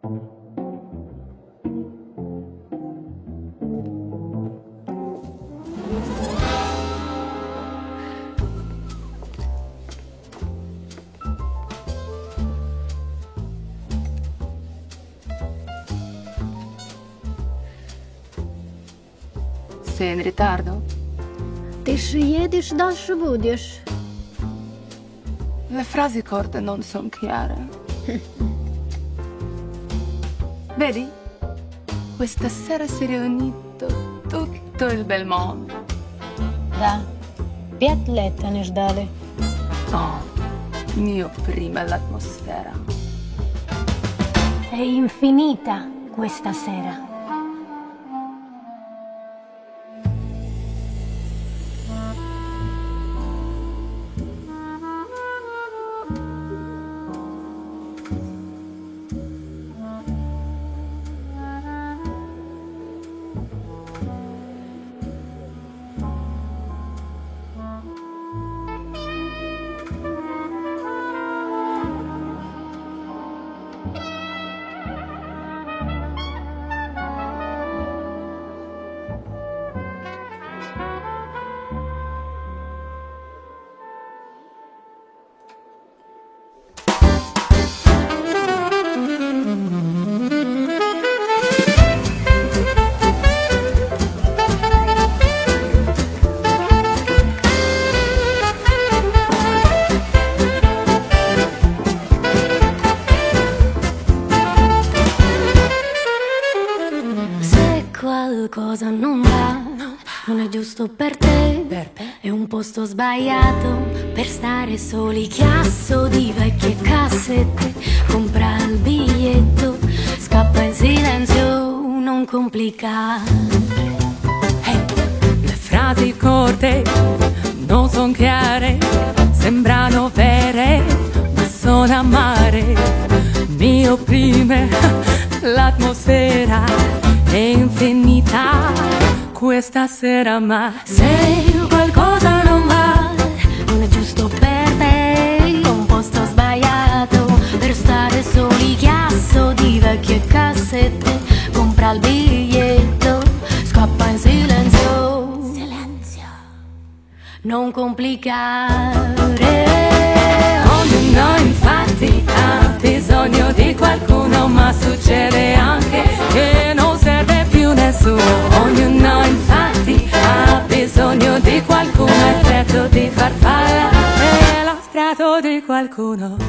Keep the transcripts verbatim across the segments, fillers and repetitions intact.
Sei in ritardo? Ты ж едешь, дальше будешь. Le frasi corte non sono chiare. Vedi? Questa sera si è riunito tutto il bel mondo. Да. Пять лет они ждали. Oh, mio prima l'atmosfera. È infinita questa sera. Qualcosa non va, non è giusto per te, è un posto sbagliato per stare soli. Chiasso di vecchie cassette, compra il biglietto, scappa in silenzio, non complicare. Hey, le frasi corte non sono chiare, sembrano vere, ma sono amare. Mi opprime l'atmosfera, è infinita questa sera, ma se qualcosa non va, non è giusto per te, è un posto sbagliato per stare soli. Chiasso di vecchie cassette, compra il biglietto, scappa in silenzio, silenzio, non complicare. Ognuno infatti ha bisogno di qualcuno, ma succede anche che non serve più nessuno. Ognuno infatti ha bisogno di qualcuno, effetto di farfalla è lo strato di qualcuno.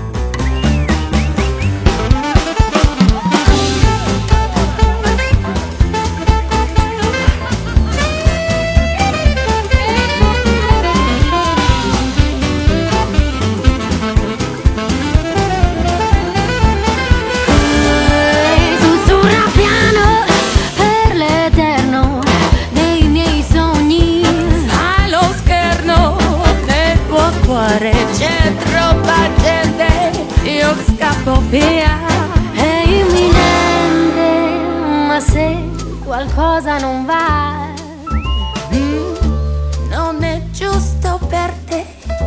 C'è troppa gente, io scappo via. È imminente, ma se qualcosa non va, mm, non è giusto per te,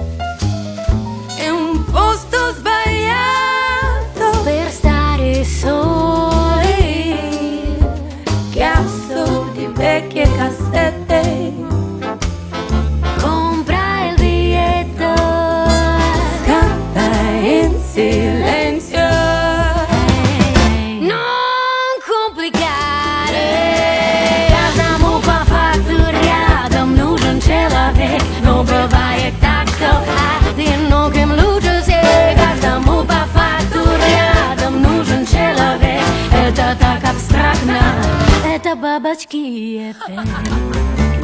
è un posto sbagliato per stare soli. Chiasso di vecchie cassette, silenzio, non complicare. Каждому по факту рядом нужен человек, но бывает так, что одиноким лучше всех. Каждому по факту рядом нужен человек. Это так абстрактно, это бабочки эффект.